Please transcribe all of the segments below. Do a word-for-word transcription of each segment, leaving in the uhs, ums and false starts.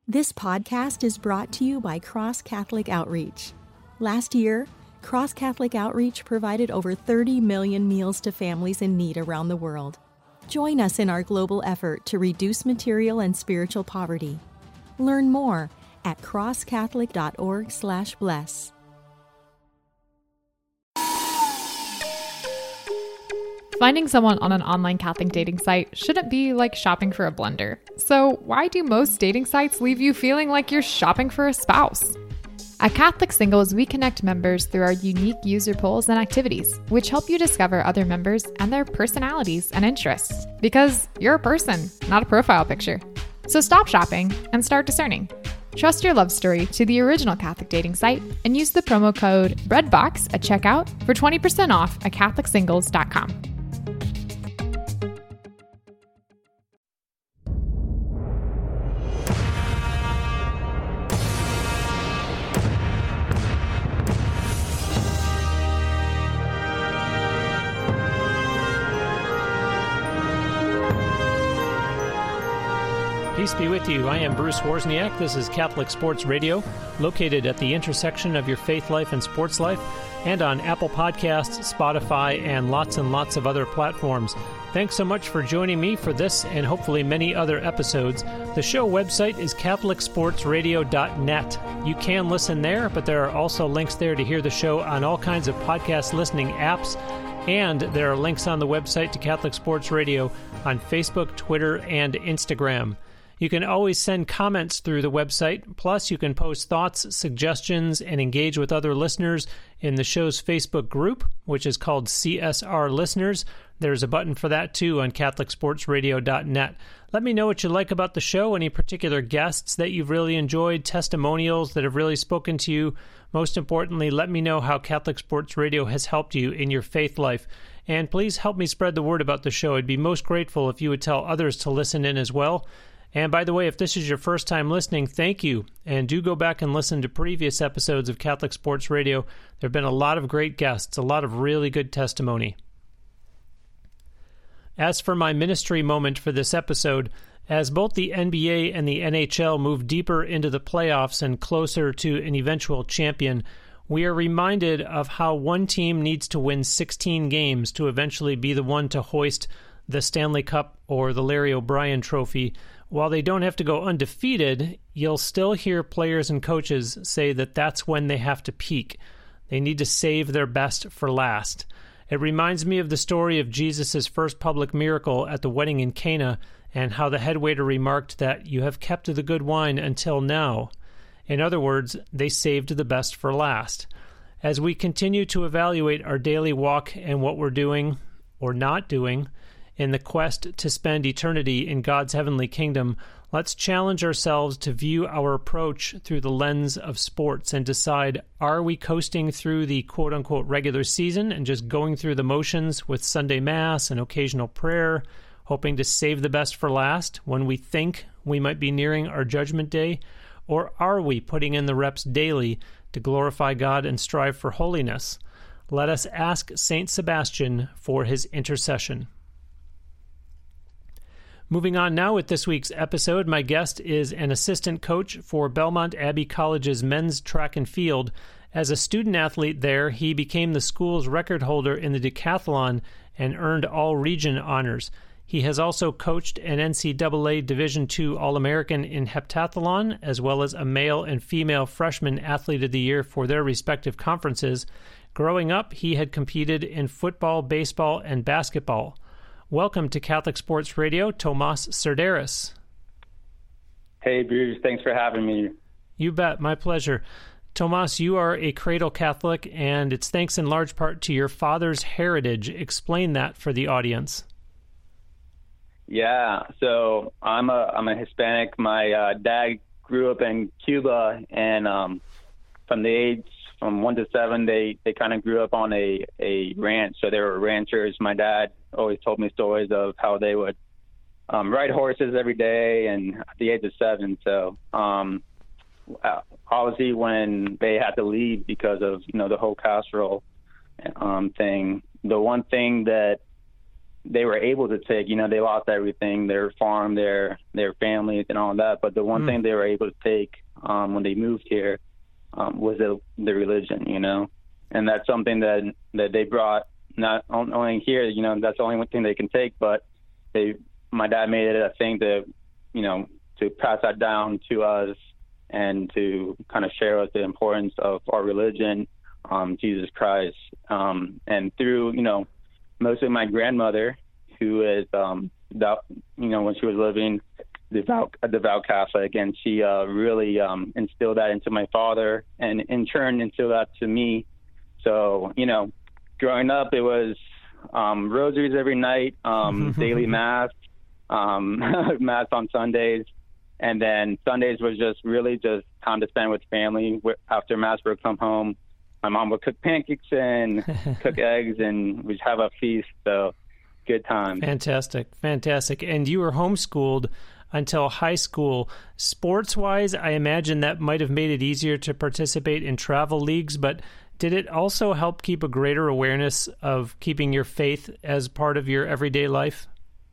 This podcast is brought to you by Cross Catholic Outreach. Last year, Cross Catholic Outreach provided over thirty million meals to families in need around the world. Join us in our global effort to reduce material and spiritual poverty. Learn more at crosscatholic.org slash bless. Finding someone on an online Catholic dating site shouldn't be like shopping for a blender. So why do most dating sites leave you feeling like you're shopping for a spouse? At Catholic Singles, we connect members through our unique user polls and activities, which help you discover other members and their personalities and interests. Because you're a person, not a profile picture. So stop shopping and start discerning. Trust your love story to the original Catholic dating site and use the promo code BREADBOX at checkout for twenty percent off at catholic singles dot com. Peace be with you. I am Bruce Wozniak. This is Catholic Sports Radio, located at the intersection of your faith life and sports life, and on Apple Podcasts, Spotify, and lots and lots of other platforms. Thanks so much for joining me for this and hopefully many other episodes. The show website is catholic sports radio dot net. You can listen there, but there are also links there to hear the show on all kinds of podcast listening apps. And there are links on the website to Catholic Sports Radio on Facebook, Twitter, and Instagram. You can always send comments through the website. Plus, you can post thoughts, suggestions, and engage with other listeners in the show's Facebook group, which is called C S R Listeners. There's a button for that, too, on catholic sports radio dot net. Let me know what you like about the show, any particular guests that you've really enjoyed, testimonials that have really spoken to you. Most importantly, let me know how Catholic Sports Radio has helped you in your faith life. And please help me spread the word about the show. I'd be most grateful if you would tell others to listen in as well. And by the way, if this is your first time listening, thank you. And do go back and listen to previous episodes of Catholic Sports Radio. There have been a lot of great guests, a lot of really good testimony. As for my ministry moment for this episode, as both the N B A and the N H L move deeper into the playoffs and closer to an eventual champion, we are reminded of how one team needs to win sixteen games to eventually be the one to hoist the Stanley Cup or the Larry O'Brien Trophy. While they don't have to go undefeated, you'll still hear players and coaches say that that's when they have to peak. They need to save their best for last. It reminds me of the story of Jesus' first public miracle at the wedding in Cana and how the head waiter remarked that you have kept the good wine until now. In other words, they saved the best for last. As we continue to evaluate our daily walk and what we're doing or not doing, in the quest to spend eternity in God's heavenly kingdom, let's challenge ourselves to view our approach through the lens of sports and decide, are we coasting through the quote-unquote regular season and just going through the motions with Sunday Mass and occasional prayer, hoping to save the best for last when we think we might be nearing our judgment day? Or are we putting in the reps daily to glorify God and strive for holiness? Let us ask Saint Sebastian for his intercession. Moving on now with this week's episode, my guest is an assistant coach for Belmont Abbey College's men's track and field. As a student athlete there, he became the school's record holder in the decathlon and earned all-region honors. He has also coached an N C double A Division two All-American in heptathlon, as well as a male and female freshman athlete of the year for their respective conferences. Growing up, he had competed in football, baseball, and basketball. Welcome to Catholic Sports Radio, Tomas Serdaris. Hey, Bruce. Thanks for having me. You bet. My pleasure. Tomas, you are a cradle Catholic, and it's thanks in large part to your father's heritage. Explain that for the audience. Yeah, so I'm a I'm a Hispanic. My uh, dad grew up in Cuba, and um, from the age from one to seven, they, they kind of grew up on a, a ranch. So they were ranchers. My dad always told me stories of how they would um, ride horses every day, and at the age of seven. So um, obviously, when they had to leave because of you know the whole casserole um, thing, the one thing that they were able to take. You know, they lost everything, their farm, their their families, and all that. But the one mm. thing they were able to take um, when they moved here um, was the, the religion. You know, and that's something that that they brought not only here. You know, that's the only one thing they can take. But they, my dad made it a thing to, you know, to pass that down to us and to kind of share with the importance of our religion, um, Jesus Christ, um, and through you know. Mostly my grandmother, who is, um, devout, you know, when she was living, devout, a devout Catholic, and she uh, really um, instilled that into my father, and in turn instilled that to me. So, you know, growing up, it was um, rosaries every night, um, daily mass, um, mass on Sundays, and then Sundays was just really just time to spend with family. After mass, we'd come home. My mom would cook pancakes and cook eggs, and we'd have a feast. So, good time. Fantastic, fantastic. And you were homeschooled until high school. Sports-wise, I imagine that might have made it easier to participate in travel leagues, but did it also help keep a greater awareness of keeping your faith as part of your everyday life?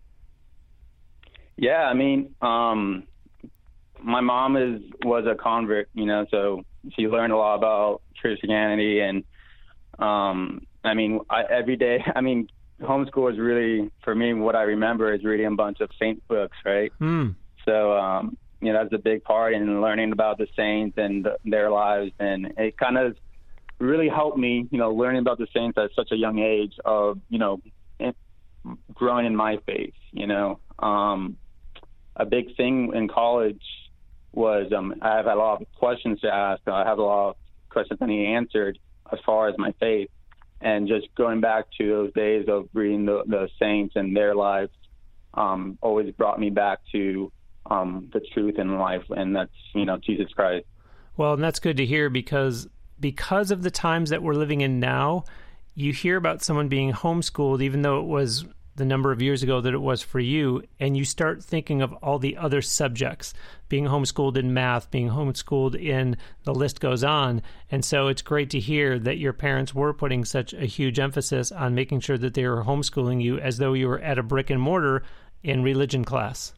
Yeah, I mean, um, my mom is was a convert, you know, so she learned a lot about Christianity, and um, I mean, I, every day, I mean, homeschool is really, for me, what I remember is reading a bunch of saint books, right? Mm. So, um, you know, that's a big part in learning about the saints and the, their lives, and it kind of really helped me, you know, learning about the saints at such a young age of, you know, in, growing in my faith, you know. Um, a big thing in college was um, I have a lot of questions to ask. I have a lot of questions that need answered as far as my faith. And just going back to those days of reading the, the saints and their lives um, always brought me back to um, the truth in life, and that's, you know, Jesus Christ. Well, and that's good to hear, because because of the times that we're living in now, you hear about someone being homeschooled, even though it was the number of years ago that it was for you, and you start thinking of all the other subjects, being homeschooled in math, being homeschooled in, the list goes on. And so it's great to hear that your parents were putting such a huge emphasis on making sure that they were homeschooling you as though you were at a brick and mortar in religion class.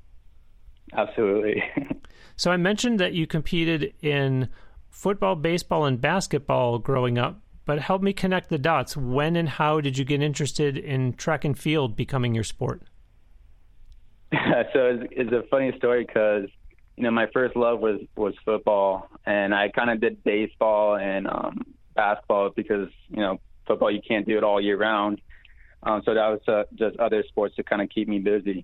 Absolutely. So I mentioned that you competed in football, baseball, and basketball growing up. But help me connect the dots. When and how did you get interested in track and field becoming your sport? So it's, it's a funny story because, you know, my first love was, was football, and I kind of did baseball and um, basketball because, you know, football, you can't do it all year round. Um, so that was uh, just other sports to kind of keep me busy.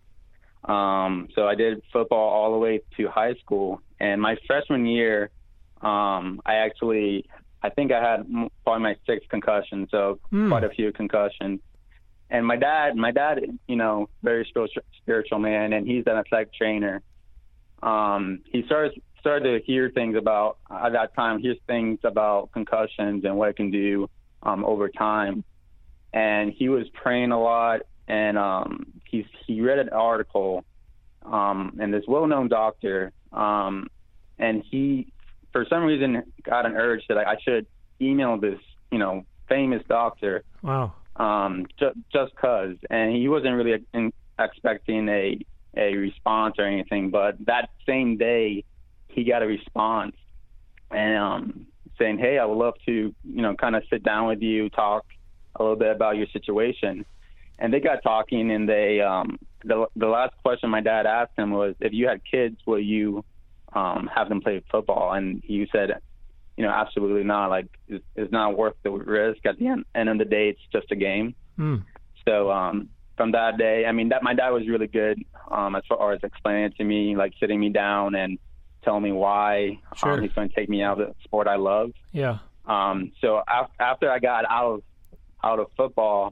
Um, so I did football all the way to high school, and my freshman year, um, I actually... I think I had probably my sixth concussion, so mm. quite a few concussions. And my dad, my dad, you know, very spiritual, spiritual man, and he's an athletic trainer. Um, he started started to hear things about, at that time, hear things about concussions and what it can do um, over time. And he was praying a lot, and um, he's, he read an article, um, and this well-known doctor, um, and he, for some reason, got an urge that I should email this, you know, famous doctor. Wow. Um, ju- just cause, and he wasn't really in, expecting a a response or anything. But that same day, he got a response, and um, saying, "Hey, I would love to, you know, kind of sit down with you, talk a little bit about your situation." And they got talking, and they um, the the last question my dad asked him was, "If you had kids, will you Um, have them play football?" And he said, you know, absolutely not. Like, it's, it's not worth the risk. At the end, end of the day, it's just a game. Mm. So um, from that day, I mean, that my dad was really good um, as far as explaining it to me, like sitting me down and telling me why sure. um, he's going to take me out of the sport I love. Yeah. Um, so af- after I got out of out of football,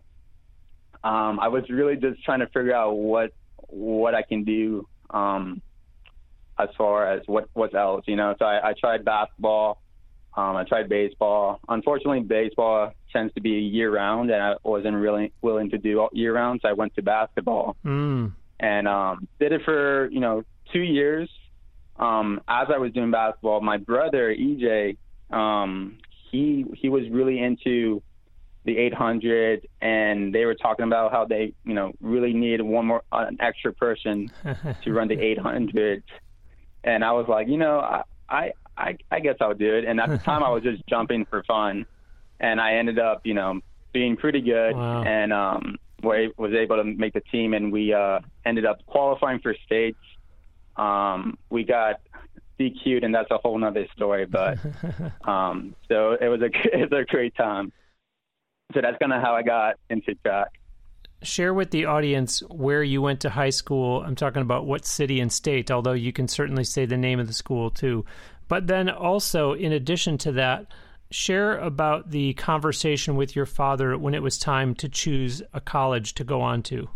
um, I was really just trying to figure out what what I can do. Um, as far as what, what else, you know. So I, I tried basketball, um, I tried baseball. Unfortunately, baseball tends to be year-round, and I wasn't really willing to do all year-round, so I went to basketball. Mm. And um, did it for, you know, two years. Um, as I was doing basketball, my brother, E J, um, he he was really into the eight hundred, and they were talking about how they, you know, really needed one more, uh, an extra person to run the eight hundred. And I was like, you know, I, I, I, I guess I'll do it. And at the time I was just jumping for fun, and I ended up, you know, being pretty good. Wow. And, um, was able to make the team, and we, uh, ended up qualifying for states. Um, we got D Q'd, and that's a whole nother story, but, um, so it was a, it was a great time. So that's kind of how I got into track. Share with the audience where you went to high school. I'm talking about what city and state, although you can certainly say the name of the school too. But then also, in addition to that, share about the conversation with your father when it was time to choose a college to go on to.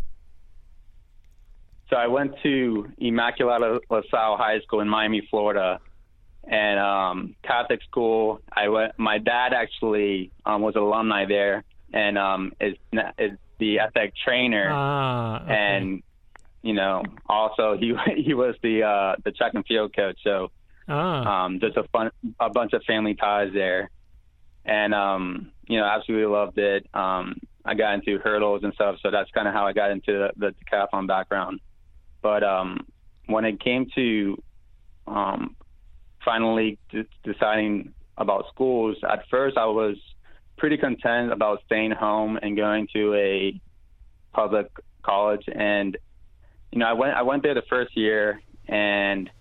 So I went to Immaculata La Salle High School in Miami, Florida, and um, Catholic school. I went. My dad actually um, was an alumni there, and um, is is the athletic trainer. Ah, okay. And you know, also he he was the uh, the track and field coach. So ah. um, there's a fun a bunch of family ties there, and um, you know, absolutely loved it. Um, I got into hurdles and stuff, so that's kind of how I got into the, the decathlon background. But um, when it came to um, finally d- deciding about schools, at first I was pretty content about staying home and going to a public college. And, you know, I went, I went there the first year, and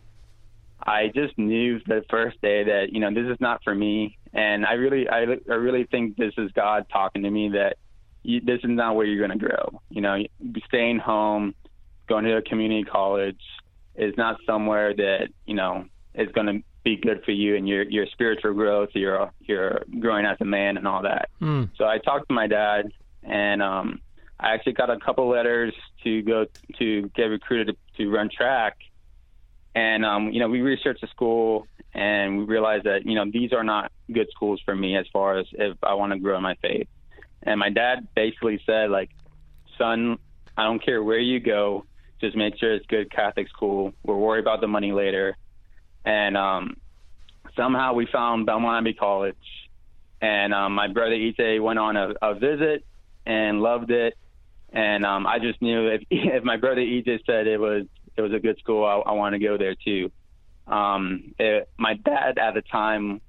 I just knew the first day that, you know, this is not for me. And I really, I, I really think this is God talking to me that you, this is not where you're going to grow. You know, staying home, going to a community college is not somewhere that, you know, is going to be good for you and your, your spiritual growth, your, your growing as a man and all that. Mm. So I talked to my dad, and um, I actually got a couple letters to go to get recruited to, to run track. And, um, you know, we researched the school, and we realized that, you know, these are not good schools for me as far as if I want to grow in my faith. And my dad basically said, like, son, I don't care where you go, just make sure it's good Catholic school. We'll worry about the money later. And um, somehow we found Belmont Abbey College. And um, my brother Ite went on a, a visit and loved it. And um, I just knew if, if my brother Ite said it was it was a good school, I, I want to go there too. Um, it, my dad at the time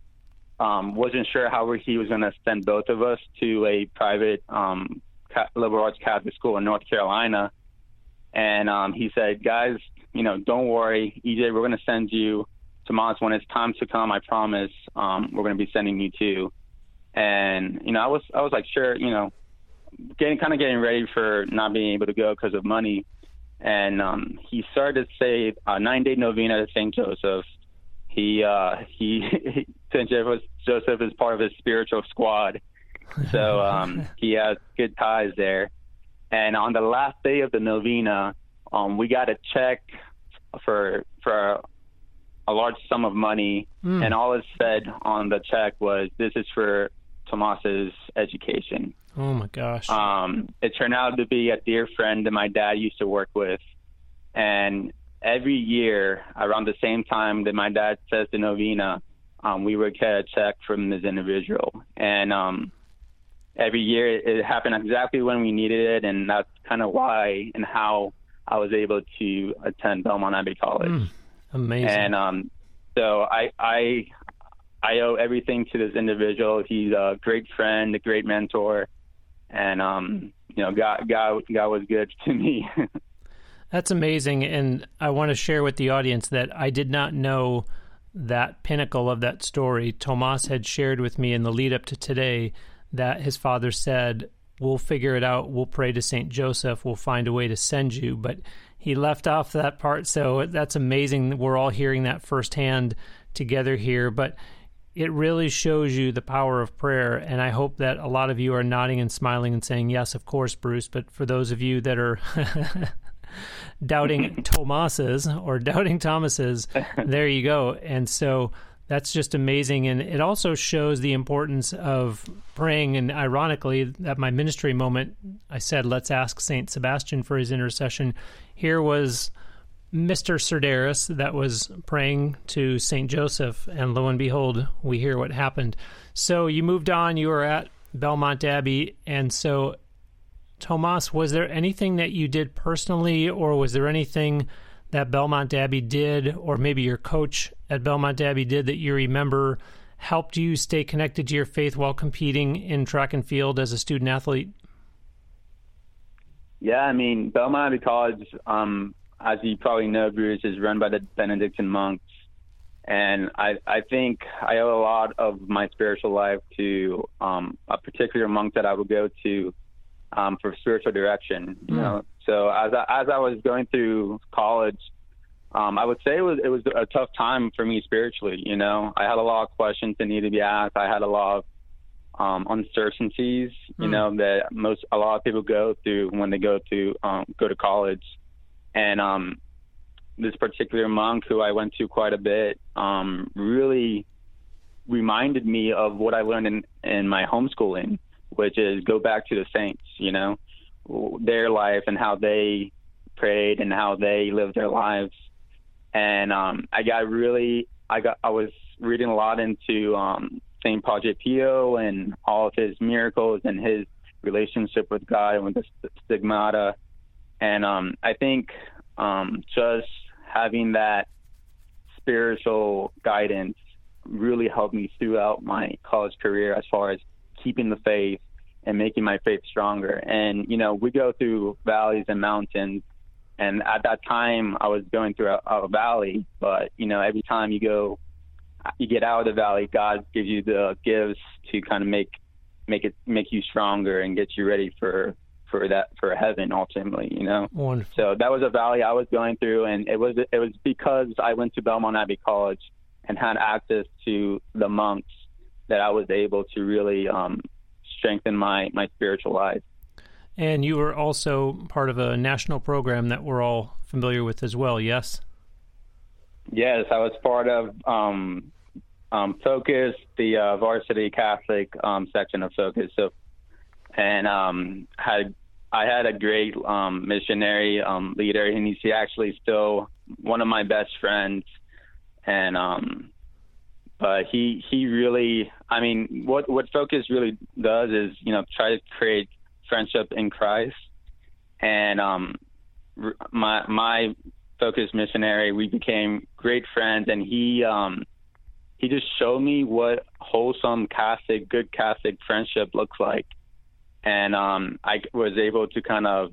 um, wasn't sure how he was going to send both of us to a private um, liberal arts Catholic school in North Carolina. And um, he said, guys, you know, don't worry, E J, we're going to send you to Moss when it's time to come. I promise. Um, we're going to be sending you too. And, you know, I was, I was like, sure, you know, getting kind of getting ready for not being able to go because of money. And um, he started to say a nine day novena to Saint Joseph. He, uh, he, Saint Joseph is part of his spiritual squad. So um, he has good ties there. And on the last day of the novena, um, we got a check for for a large sum of money, mm. and all it said on the check was, "This is for Tomas's education." Oh my gosh! Um, it turned out to be a dear friend that my dad used to work with, and every year around the same time that my dad says the novena, um, we would get a check from this individual, and um, every year it happened exactly when we needed it, and that's kind of why and how I was able to attend Belmont Abbey College. Mm, amazing. And um, so I, I I owe everything to this individual. He's a great friend, a great mentor, and um, you know, God, God, God was good to me. That's amazing, and I want to share with the audience that I did not know that pinnacle of that story. Tomas had shared with me in the lead up to today that his father said, we'll figure it out, we'll pray to Saint Joseph, we'll find a way to send you. But he left off that part, so that's amazing. We're all hearing that firsthand together here. But it really shows you the power of prayer, and I hope that a lot of you are nodding and smiling and saying, yes, of course, Bruce. But for those of you that are doubting Tomas's or doubting Thomas's, there you go. And so that's just amazing. And it also shows the importance of praying. And ironically, at my ministry moment, I said, let's ask Saint Sebastian for his intercession. Here was Mister Serdaris that was praying to Saint Joseph. And lo and behold, we hear what happened. So you moved on. You were at Belmont Abbey. And so, Tomas, was there anything that you did personally, or was there anything that Belmont Abbey did, or maybe your coach at Belmont Abbey did, that you remember helped you stay connected to your faith while competing in track and field as a student athlete? Yeah, I mean, Belmont Abbey College, um, as you probably know, Bruce, is run by the Benedictine monks. And I, I think I owe a lot of my spiritual life to um, a particular monk that I would go to um, for spiritual direction. You mm. know, so as I, as I was going through college, um, I would say it was it was a tough time for me spiritually. You know, I had a lot of questions that needed to be asked. I had a lot of um, uncertainties. You mm. know, that most a lot of people go through when they go to um, go to college, and um, this particular monk who I went to quite a bit um, really reminded me of what I learned in, in my homeschooling, which is go back to the saints, you know, their life and how they prayed and how they lived their lives. And um, I got really, I got, I was reading a lot into um, Saint Padre Pio and all of his miracles and his relationship with God and with the stigmata. And um, I think um, just having that spiritual guidance really helped me throughout my college career as far as keeping the faith and making my faith stronger. And, you know, we go through valleys and mountains. And at that time, I was going through a, a valley. But, you know, every time you go, you get out of the valley, God gives you the gifts to kind of make make it make you stronger and get you ready for for that for heaven ultimately, you know. Wonderful. So that was a valley I was going through, and it was it was because I went to Belmont Abbey College and had access to the monks that I was able to really um, strengthen my my spiritual life. And you were also part of a national program that we're all familiar with as well, yes? Yes, I was part of um, um, Focus, the uh, varsity Catholic um, section of Focus. So, and um, had I had a great um, missionary um, leader, and he's actually still one of my best friends. And um, but he he really, I mean, what what Focus really does is, you know, try to create friendship in Christ. And um, my my Focus missionary, we became great friends, and he um, he just showed me what wholesome Catholic, good Catholic friendship looks like. And um, I was able to kind of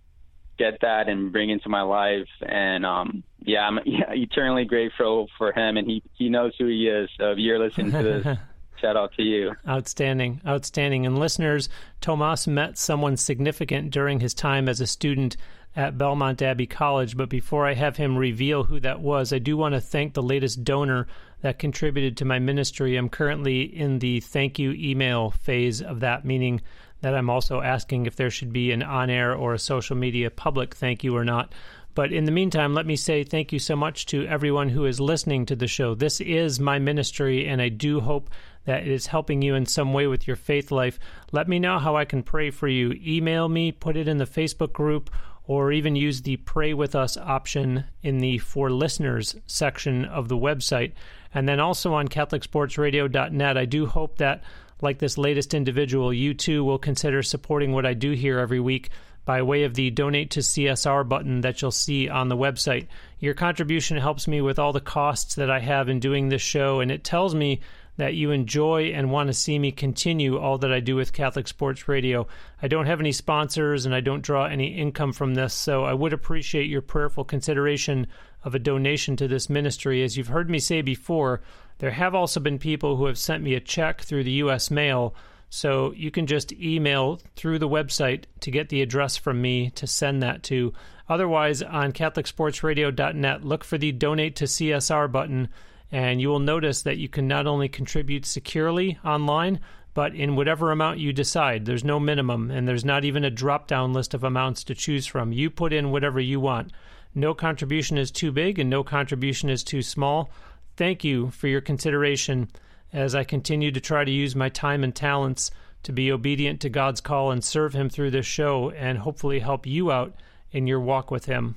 get that and bring into my life. And um, yeah, I'm yeah, eternally grateful for him, and he, he knows who he is. So if you're listening to this, shout out to you. Outstanding, outstanding. And listeners, Tomas met someone significant during his time as a student at Belmont Abbey College. But before I have him reveal who that was, I do want to thank the latest donor that contributed to my ministry. I'm currently in the thank you email phase of that, meaning that I'm also asking if there should be an on-air or a social media public thank you or not. But in the meantime, let me say thank you so much to everyone who is listening to the show. This is my ministry, and I do hope that it is helping you in some way with your faith life. Let me know how I can pray for you. Email me, put it in the Facebook group, or even use the Pray With Us option in the For Listeners section of the website. And then also on Catholic Sports Radio dot net, I do hope that, like this latest individual, you too will consider supporting what I do here every week by way of the Donate to C S R button that you'll see on the website. Your contribution helps me with all the costs that I have in doing this show, and it tells me that you enjoy and want to see me continue all that I do with Catholic Sports Radio. I don't have any sponsors, and I don't draw any income from this, so I would appreciate your prayerful consideration of a donation to this ministry. As you've heard me say before, there have also been people who have sent me a check through the U S mail, so you can just email through the website to get the address from me to send that to. Otherwise, on Catholic Sports Radio dot net, look for the Donate to C S R button, and you will notice that you can not only contribute securely online, but in whatever amount you decide. There's no minimum, and there's not even a drop-down list of amounts to choose from. You put in whatever you want. No contribution is too big, and no contribution is too small. Thank you for your consideration as I continue to try to use my time and talents to be obedient to God's call and serve Him through this show, and hopefully help you out in your walk with Him.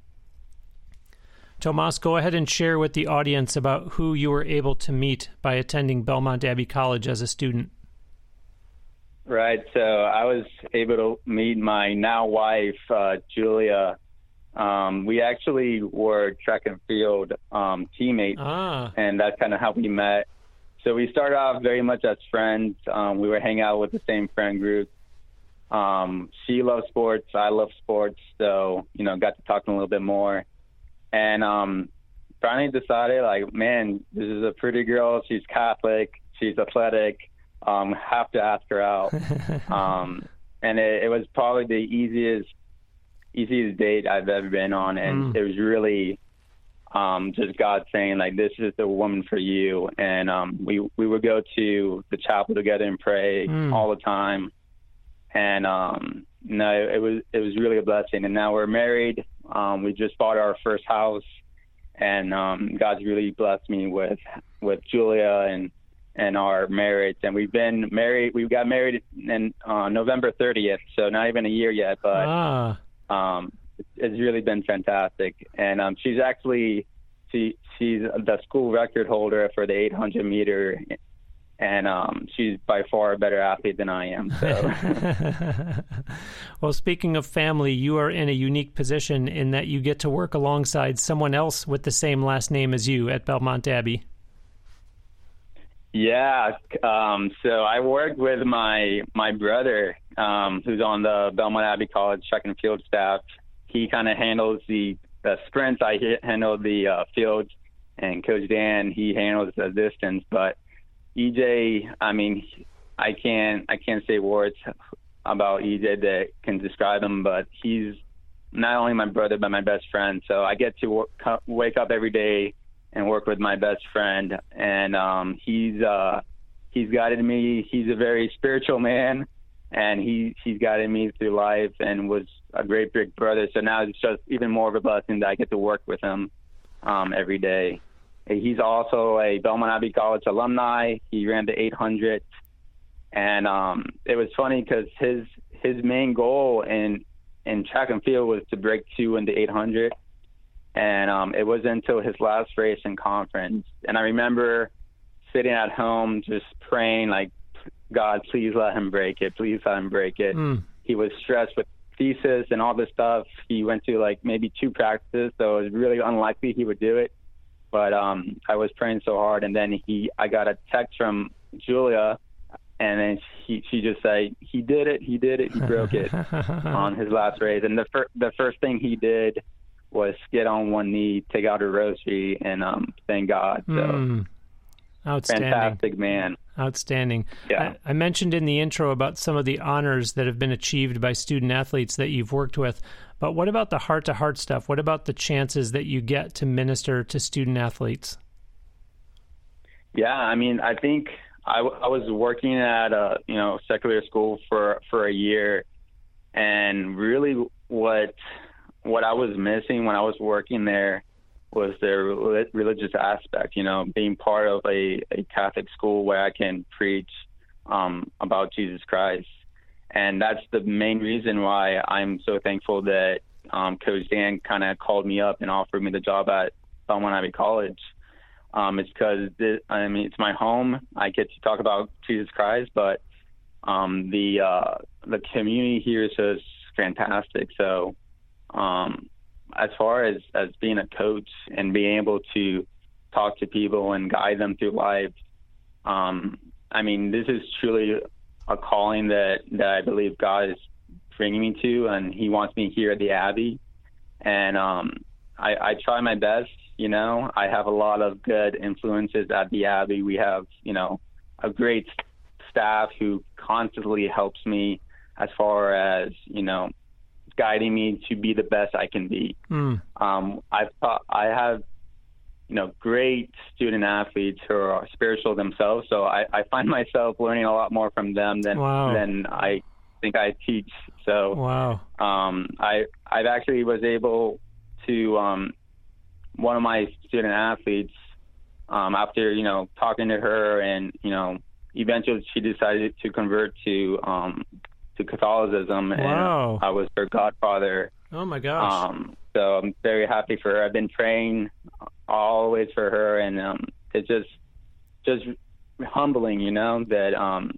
Tomas, go ahead and share with the audience about who you were able to meet by attending Belmont Abbey College as a student. Right. So I was able to meet my now wife, uh, Julia. Um, we actually were track and field um, teammates, ah. and that's kind of how we met. So we started off very much as friends. Um, we were hanging out with the same friend group. Um, she loves sports. I love sports. So, you know, got to talking a little bit more. And um, finally decided, like, man, this is a pretty girl. She's Catholic. She's athletic. Um, have to ask her out. um, and it, it was probably the easiest easiest date I've ever been on. And mm. it was really um, just God saying, like, this is the woman for you. And um, we, we would go to the chapel together and pray mm. all the time. And um, no, it was it was really a blessing. And now we're married. Um, we just bought our first house, and um, God's really blessed me with with Julia and and our marriage. And we've been married. We got married in uh, November thirtieth, so not even a year yet. But ah. um, it's really been fantastic. And um, she's actually she she's the school record holder for the eight hundred meter. And um, she's by far a better athlete than I am. So. Well, speaking of family, you are in a unique position in that you get to work alongside someone else with the same last name as you at Belmont Abbey. Yeah. Um, so I worked with my my brother, um, who's on the Belmont Abbey College track and field staff. He kind of handles the, the sprints. I handle the uh, fields, and Coach Dan, he handles the distance. But E J, I mean, I can't I can't say words about E J that can describe him, but he's not only my brother but my best friend. So I get to work, wake up every day and work with my best friend, and um, he's uh, he's guided me. He's a very spiritual man, and he he's guided me through life and was a great big brother. So now it's just even more of a blessing that I get to work with him um, every day. He's also a Belmont Abbey College alumni. He ran the eight hundred. And um, it was funny because his his main goal in, in track and field was to break two in the eight hundred. And um, it wasn't until his last race in conference. And I remember sitting at home just praying, like, God, please let him break it. Please let him break it. Mm. He was stressed with thesis and all this stuff. He went to, like, maybe two practices, so it was really unlikely he would do it. But um, I was praying so hard, and then he, I got a text from Julia, and then she, she just said, "He did it, he did it, he broke it on his last race." And the fir- the first thing he did was get on one knee, take out a rosary, and um, thank God. So, mm. Outstanding, fantastic man. Outstanding. Yeah. I, I mentioned in the intro about some of the honors that have been achieved by student athletes that you've worked with. But what about the heart-to-heart stuff? What about the chances that you get to minister to student athletes? Yeah, I mean, I think I, I was working at a you know secular school for, for a year, and really what what I was missing when I was working there was the religious aspect. You know, being part of a, a Catholic school where I can preach um, about Jesus Christ. And that's the main reason why I'm so thankful that um, Coach Dan kind of called me up and offered me the job at Belmont Abbey College. Um, it's because, I mean, it's my home. I get to talk about Jesus Christ, but um, the uh, the community here is just fantastic. So um, as far as, as being a coach and being able to talk to people and guide them through life, um, I mean, this is truly a calling that, that I believe God is bringing me to, and he wants me here at the Abbey. And um, I, I try my best, you know. I have a lot of good influences at the Abbey. We have, you know, a great staff who constantly helps me as far as, you know, guiding me to be the best I can be. Mm. Um, I've, I have, you know, great student athletes who are spiritual themselves. So I, I find myself learning a lot more from them than wow. than I think I teach. So wow. um, I I actually was able to um, one of my student athletes um, after you know talking to her, and you know eventually she decided to convert to um, to Catholicism, wow. and I was her godfather. Oh my gosh. Um, so I'm very happy for her. I've been praying always for her, and um, it's just just humbling, you know, that um,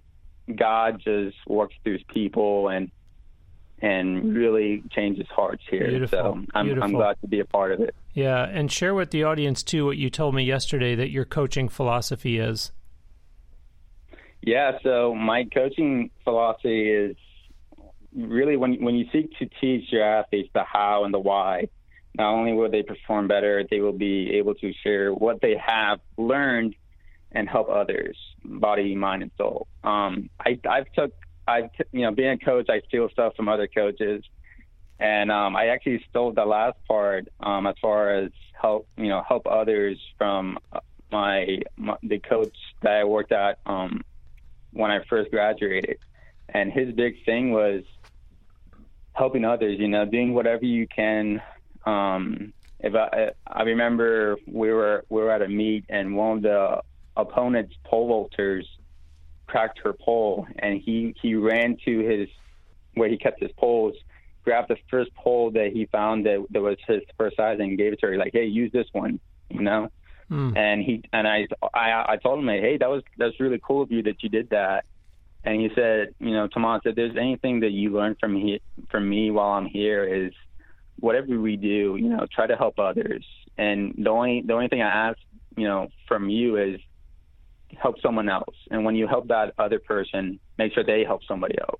God just works through people and and really changes hearts here. Beautiful. So I'm, Beautiful. I'm glad to be a part of it. Yeah, and share with the audience, too, what you told me yesterday that your coaching philosophy is. Yeah, so my coaching philosophy is really when when you seek to teach your athletes the how and the why, not only will they perform better, they will be able to share what they have learned and help others, body, mind, and soul. Um, I, I've took, I've t- you know, being a coach, I steal stuff from other coaches, and um, I actually stole the last part um, as far as help, you know, help others from my, my the coach that I worked at um, when I first graduated, and his big thing was helping others. You know, doing whatever you can. Um, if I, I remember we were we were at a meet, and one of the opponent's pole vaulters cracked her pole, and he, he ran to his where he kept his poles, grabbed the first pole that he found that, that was his first size, and gave it to her. Like, hey, use this one, you know. Mm. And he and I, I I told him, hey, that was that's really cool of you that you did that. And he said, you know, Tomas, if there's anything that you learned from he from me while I'm here is whatever we do, you know, try to help others. And the only the only thing I ask, you know, from you is help someone else. And when you help that other person, make sure they help somebody else.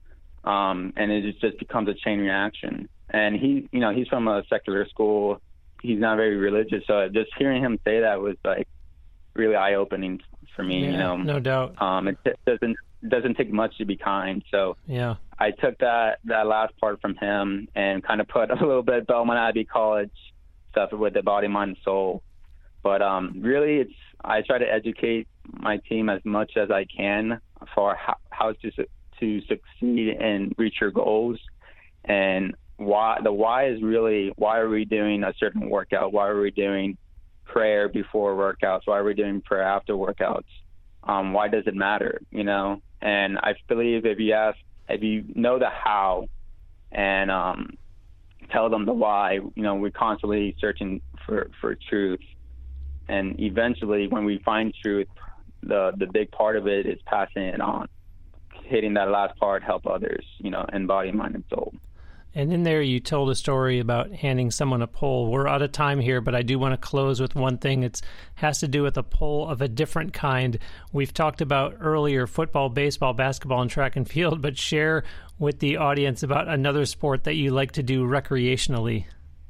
Um, and it just becomes a chain reaction. And he, you know, he's from a secular school. He's not very religious. So just hearing him say that was like really eye opening for me, yeah, you know, no doubt. Um, it t- doesn't, doesn't take much to be kind. So yeah, I took that, that last part from him and kind of put a little bit of Belmont Abbey College stuff with the body, mind, and soul. But um, really, it's I try to educate my team as much as I can for how, how to to succeed and reach your goals, and why. The why is really why are we doing a certain workout? Why are we doing prayer before workouts? Why are we doing prayer after workouts? Um, why does it matter? You know, and I believe if you ask, if you know the how, and um, tell them the why, you know, we're constantly searching for for truth. And eventually, when we find truth, the the big part of it is passing it on, hitting that last part, help others, you know, in body, mind, and soul. And in there, you told a story about handing someone a pole. We're out of time here, but I do want to close with one thing. It has to do with a pole of a different kind. We've talked about earlier football, baseball, basketball, and track and field, but share with the audience about another sport that you like to do recreationally.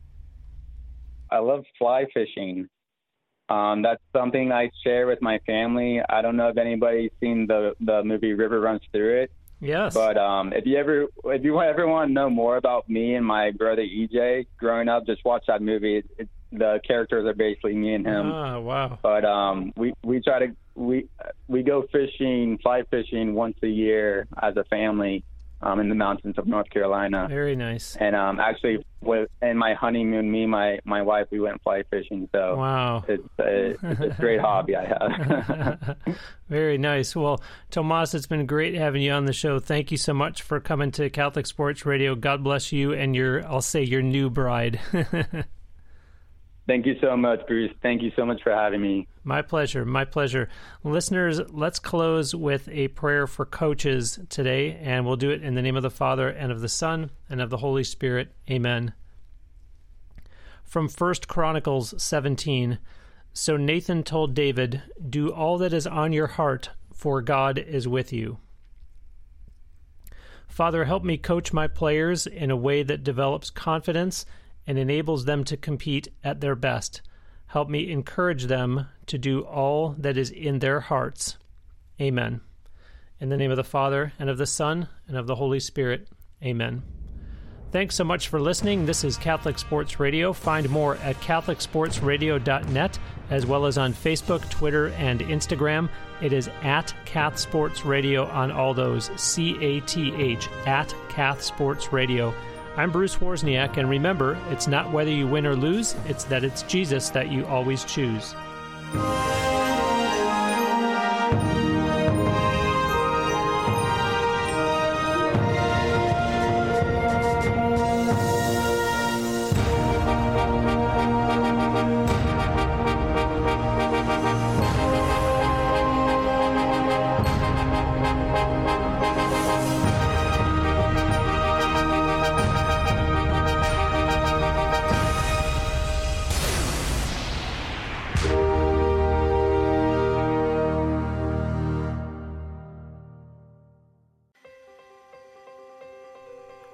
I love fly fishing. Um, that's something I share with my family. I don't know if anybody's seen the, the movie River Runs Through It. Yes. But um, if you ever if you ever want to know more about me and my brother E J growing up, just watch that movie. It, it, the characters are basically me and him. Oh, wow. But um, we, we try to we we go fishing, fly fishing once a year as a family. Um, in the mountains of North Carolina. Very nice. And um, actually, with, in my honeymoon, me and my, my wife, we went fly fishing. So wow, it's, a, it's a great hobby I have. Very nice. Well, Tomas, it's been great having you on the show. Thank you so much for coming to Catholic Sports Radio. God bless you and your, I'll say, your new bride. Thank you so much, Bruce. Thank you so much for having me. My pleasure. My pleasure. Listeners, let's close with a prayer for coaches today, and we'll do it in the name of the Father, and of the Son, and of the Holy Spirit. Amen. From First Chronicles seventeen, so Nathan told David, "Do all that is on your heart, for God is with you." Father, help me coach my players in a way that develops confidence and enables them to compete at their best. Help me encourage them to do all that is in their hearts. Amen. In the name of the Father, and of the Son, and of the Holy Spirit. Amen. Thanks so much for listening. This is Catholic Sports Radio. Find more at catholic sports radio dot net, as well as on Facebook, Twitter, and Instagram. It is at Cath Sports Radio on all those, C A T H, at Cath Sports Radio. I'm Bruce Wozniak, and remember, it's not whether you win or lose, it's that it's Jesus that you always choose.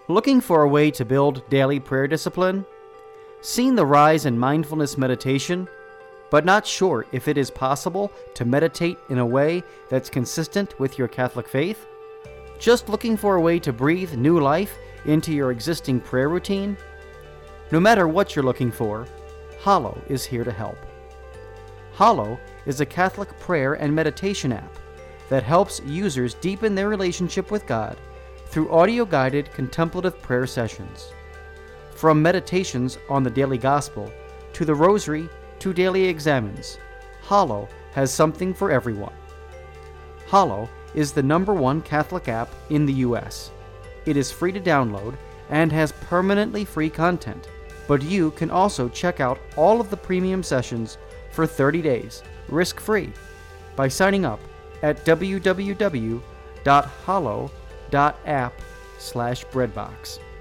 Looking for a way to build daily prayer discipline? Seen the rise in mindfulness meditation, but not sure if it is possible to meditate in a way that's consistent with your Catholic faith? Just looking for a way to breathe new life into your existing prayer routine? No matter what you're looking for, Hallow is here to help. Hallow is a Catholic prayer and meditation app that helps users deepen their relationship with God through audio-guided contemplative prayer sessions. From meditations on the daily gospel to the rosary to daily examines, Hallow has something for everyone. Hallow is the number one Catholic app in the U S. It is free to download and has permanently free content, but you can also check out all of the premium sessions for thirty days, risk-free, by signing up at w w w dot hallow dot app slash breadbox.